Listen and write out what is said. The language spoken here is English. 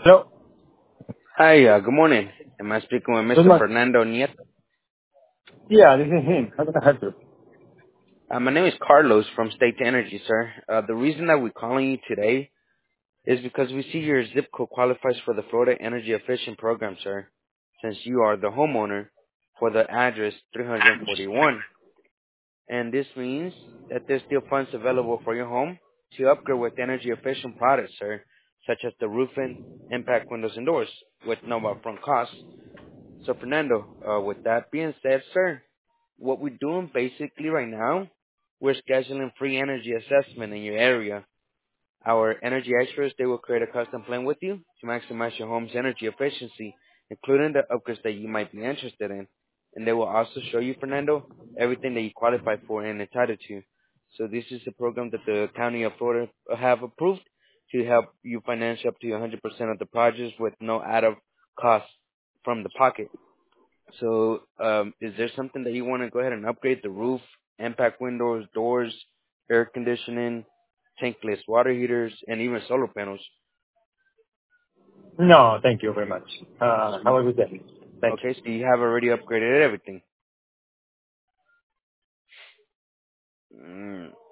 Hello. Hi, good morning. Am I speaking with Good Mr. morning. Fernando Nieto? Yeah, this is him. How can I help you? My name is Carlos from State Energy, sir. The reason that we're calling you today is because we see your zip code qualifies for the Florida Energy Efficient Program, sir, since you are the homeowner for the address 341. And this means that there's still funds available for your home to upgrade with energy efficient products, sir, such as the roofing, impact windows and doors, with no upfront costs. So, Fernando, with that being said, sir, what we're doing basically right now, we're scheduling free energy assessment in your area. Our energy experts, they will create a custom plan with you to maximize your home's energy efficiency, including the upgrades that you might be interested in. And they will also show you, Fernando, everything that you qualify for and entitled to. So this is a program that the County of Florida have approved to help you finance up to 100% of the projects with no out-of cost from the pocket. So, is there something that you want to go ahead and upgrade? The roof, impact windows, doors, air conditioning, tankless water heaters, and even solar panels. No, thank you very much. Have a good day. Thank you. Okay, so you have already upgraded everything. Mm.